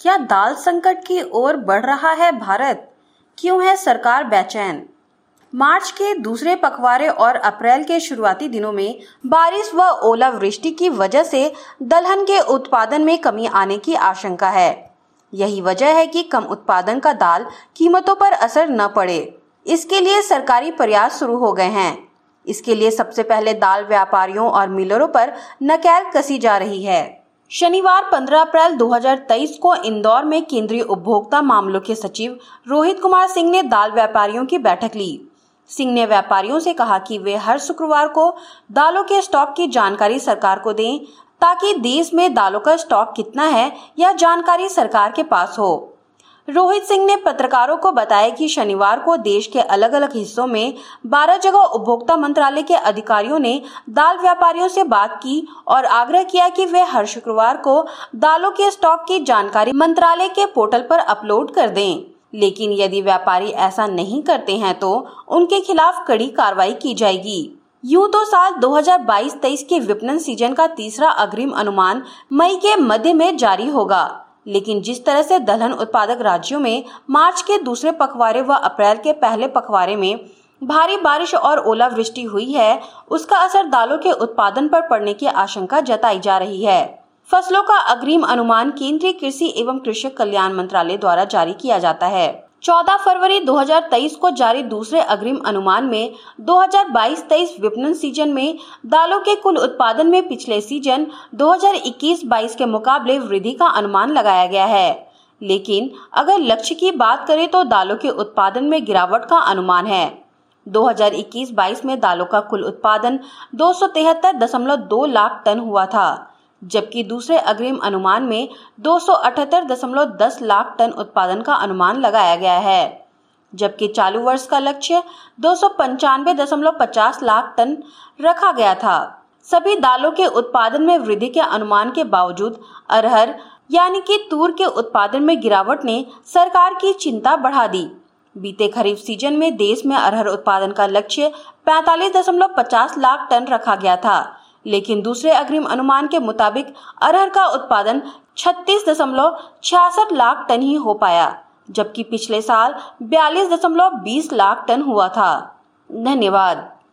क्या दाल संकट की ओर बढ़ रहा है भारत? क्यों है सरकार बेचैन? मार्च के दूसरे पखवाड़े और अप्रैल के शुरुआती दिनों में बारिश व ओलावृष्टि की वजह से दलहन के उत्पादन में कमी आने की आशंका है। यही वजह है कि कम उत्पादन का दाल कीमतों पर असर न पड़े। इसके लिए सरकारी प्रयास शुरू हो गए हैं। इसके लिए सबसे पहले दाल व्यापारियों और मिलरों पर नकेल कसी जा रही है। शनिवार 15 अप्रैल 2023 को इंदौर में केंद्रीय उपभोक्ता मामलों के सचिव रोहित कुमार सिंह ने दाल व्यापारियों की बैठक ली। सिंह ने व्यापारियों से कहा कि वे हर शुक्रवार को दालों के स्टॉक की जानकारी सरकार को दें, ताकि देश में दालों का स्टॉक कितना है यह जानकारी सरकार के पास हो। रोहित सिंह ने पत्रकारों को बताया कि शनिवार को देश के अलग अलग हिस्सों में 12 जगह उपभोक्ता मंत्रालय के अधिकारियों ने दाल व्यापारियों से बात की और आग्रह किया कि वे हर शुक्रवार को दालों के स्टॉक की जानकारी मंत्रालय के पोर्टल पर अपलोड कर दें। लेकिन यदि व्यापारी ऐसा नहीं करते हैं तो उनके खिलाफ कड़ी कार्रवाई की जाएगी। यूं तो साल 2022-23 के विपणन सीजन का तीसरा अग्रिम अनुमान मई के मध्य में जारी होगा, लेकिन जिस तरह से दलहन उत्पादक राज्यों में मार्च के दूसरे पखवाड़े व अप्रैल के पहले पखवाड़े में भारी बारिश और ओलावृष्टि हुई है, उसका असर दालों के उत्पादन पर पड़ने की आशंका जताई जा रही है। फसलों का अग्रिम अनुमान केंद्रीय कृषि एवं कृषक कल्याण मंत्रालय द्वारा जारी किया जाता है। 14 फरवरी 2023 को जारी दूसरे अग्रिम अनुमान में 2022-23 विपणन सीजन में दालों के कुल उत्पादन में पिछले सीजन 2021-22 के मुकाबले वृद्धि का अनुमान लगाया गया है। लेकिन अगर लक्ष्य की बात करें तो दालों के उत्पादन में गिरावट का अनुमान है। 2021-22 में दालों का कुल उत्पादन 273.2 लाख टन हुआ था, जबकि दूसरे अग्रिम अनुमान में 278.10 लाख टन उत्पादन का अनुमान लगाया गया है, जबकि चालू वर्ष का लक्ष्य 295.50 लाख टन रखा गया था। सभी दालों के उत्पादन में वृद्धि के अनुमान के बावजूद अरहर यानी कि तूर के उत्पादन में गिरावट ने सरकार की चिंता बढ़ा दी। बीते खरीफ सीजन में देश में अरहर उत्पादन का लक्ष्य 45.50 लाख टन रखा गया था, लेकिन दूसरे अग्रिम अनुमान के मुताबिक अरहर का उत्पादन 36.66 लाख टन ही हो पाया, जबकि पिछले साल 42.20 लाख टन हुआ था। धन्यवाद।